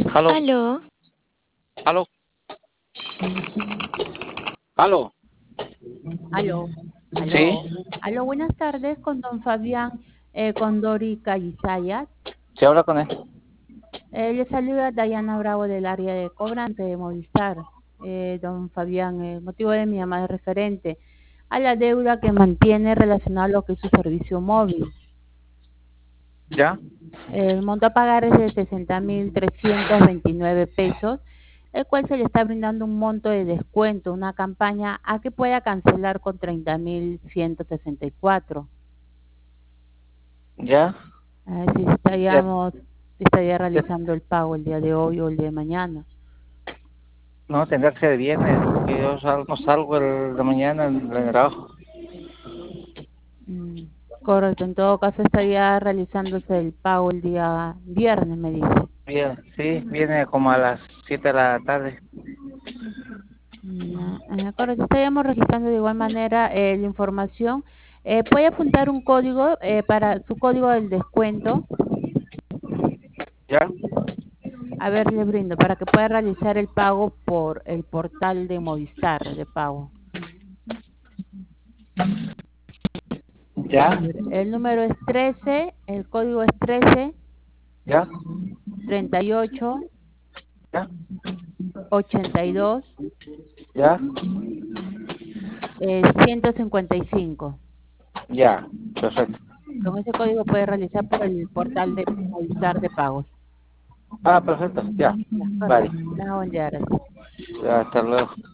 Aló, Aló, aló, aló. Aló, Sí, aló, aló, buenas tardes con don Fabián Condori Calizayas. se habla con él. Le saluda Dayana Bravo del área de cobrante de Movistar. Don Fabián, el motivo de mi llamada es referente a la deuda que mantiene relacionada a lo que es su servicio móvil. ¿Ya? El monto a pagar es de 60.329 pesos, el cual se le está brindando un monto de descuento, una campaña a que pueda cancelar con 30.164. ¿Ya? A ver si Ya, estaría ya. realizando el pago el día de hoy o el día de mañana. No, tendrá que ser viernes, porque yo no salgo de mañana en el trabajo. Mm, correcto, en todo caso estaría realizándose el pago el día viernes, me dice. Bien, sí, viene como a las 7 de la tarde. Correcto, estaríamos registrando de igual manera la información. ¿Puede apuntar un código para su código del descuento? ¿Ya? A ver, le brindo para que pueda realizar el pago por el portal de Movistar de pago. A ¿Ya? ver, el número es 13, el código es 13 ¿Ya? 38 ¿Ya? 82 ¿Ya? 155. Ya, perfecto. Con ese código puede realizar por el portal de Movistar de pagos. Ah, perfecto, ya. Ya, Vale, correcto. Tenga buen día, gracias. ya, hasta luego.